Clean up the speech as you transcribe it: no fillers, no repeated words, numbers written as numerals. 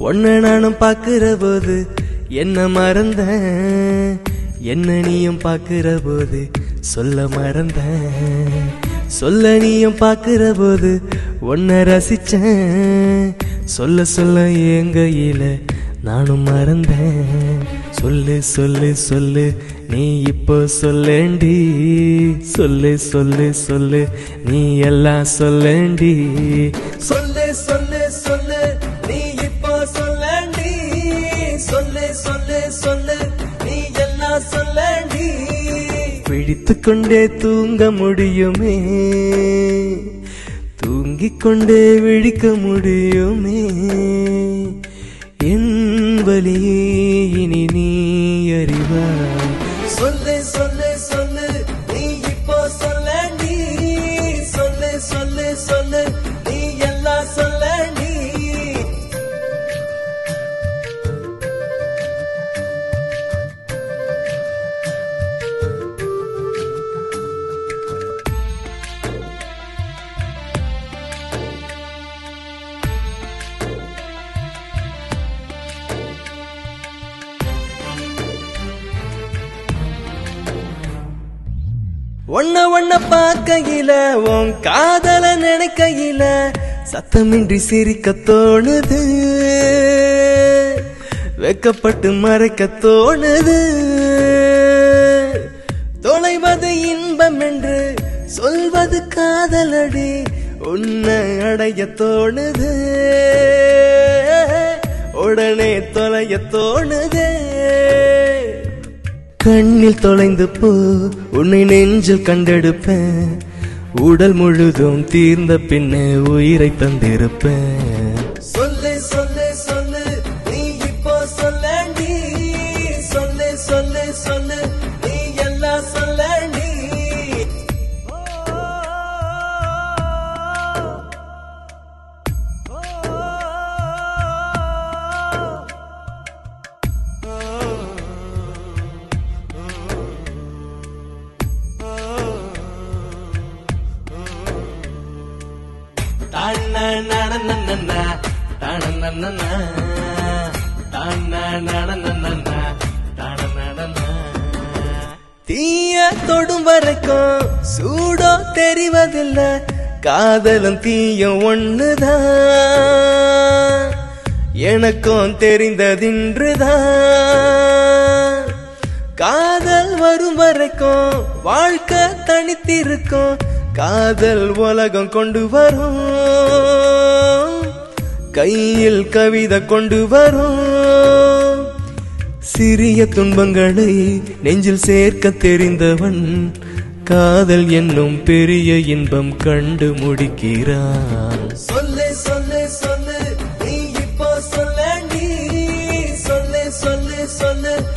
ஒன்ன நானும் பாக்குற போது என்ன மறந்த, என்ன நீயும் பாக்குற போது சொல்ல மறந்த, சொல்ல நீயும் பாக்குற போது ஒன்ன ரசிச்ச, சொல்ல சொல்ல எங்கையில நானும் மறந்தேன். சொல்லு சொல்லு சொல்லு நீ இப்போ சொல்லேண்டி, சொல்லு சொல்லு சொல்லு நீ எல்லாம் சொல்லேண்டி, சொல்லு சொல்லு சொல்லு நீ இப்போ சொல்லேண்டி, சொல்லு சொல்லு சொல்லு நீ எல்லாம் சொல்லேண்டி. பிடித்துக் கொண்டே தூங்க முடியுமே, தூங்கிக் கொண்டே விழிக்க முடியுமே, என் வலியே இனி நீ அறிவாய். சொல்லு சொல்லு சொல்லு நீ இப்போ சொல்லேண்டி, சொல்லு சொல்லு சொல்லு நீ எல்லாம் சொல்லேண்டி. ஒன்ன ஒன்ன பார்க்கையில உன் காதல நினைக்கையில சத்தமின்றி சிரிக்க தோணுது, வெக்கப்பட்டு மறைக்க தோணுது, தொலைவது இன்பம் என்று சொல்வது காதலடி, உன்னை அடைய தோணுது, உடனே தொலைய தோணுது. கண்ணில் தொலைந்து போ உன்னை நெஞ்சில் கண்டெடுப்பேன், உடல் முழுதும் தீர்ந்த பின்னே உயிரை தந்திருப்பேன். சொல்லு சொல்லு சொல்லு நீ இப்போ சொல்லேண்டி, சொல்லு சொல்லு சொல்லு நீ எல்லாம் சொல்லேண்டி. தீய தொடும் வரைக்கும் சூடோ தெரிவதில்லை, காதலும் தீயும் ஒண்ணுதான், எனக்கும் தெரிந்ததின்றுதான். காதல் வரும் வரைக்கும் வாழ்க்கை தனித்திருக்கும், காதல் உலகம் கொண்டு வரும், கையில் கவிதை கொண்டு வரும். சிறிய துன்பங்களை நெஞ்சில் சேர்க்க தெரிந்தவன் காதல் என்னும் பெரிய இன்பம் கண்டு முடிக்கிறான். சொல்லு சொல்லு சொல்லு நீ இப்போ சொல்லேண்டி, சொல்லு சொல்லு சொல்லு